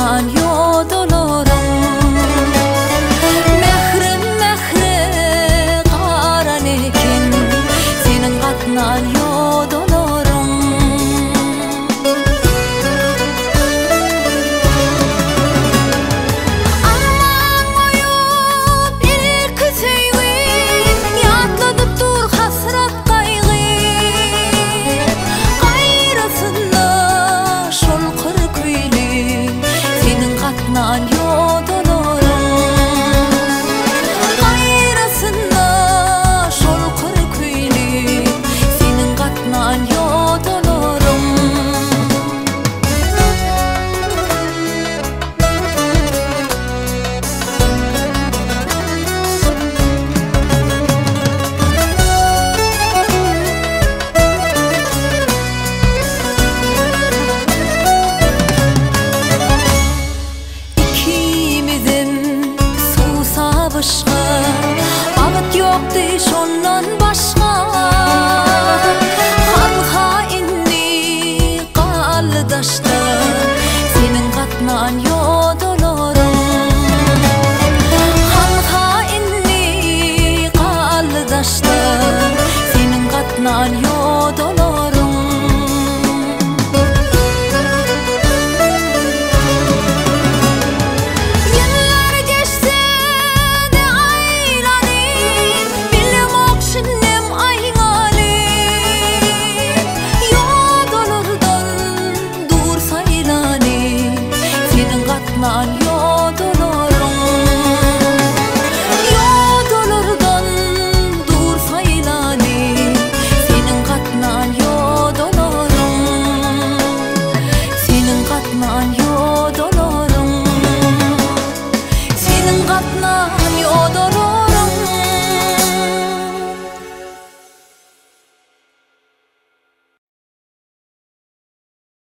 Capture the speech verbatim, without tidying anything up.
katnan yodolorum Mehrin mehri qaran ekin senin katnan yodolorum Aman oyup ilki seygi yatladıp dur hasrat kaygı Gayrısında şol kır kuyli senin katnan yodolorum Gayrısında şol kır kuyli senin katnan yodolorum İkimizin susa başka Ağıt yoktu şondan başka Han hainli qaldaşta senin katnan yodur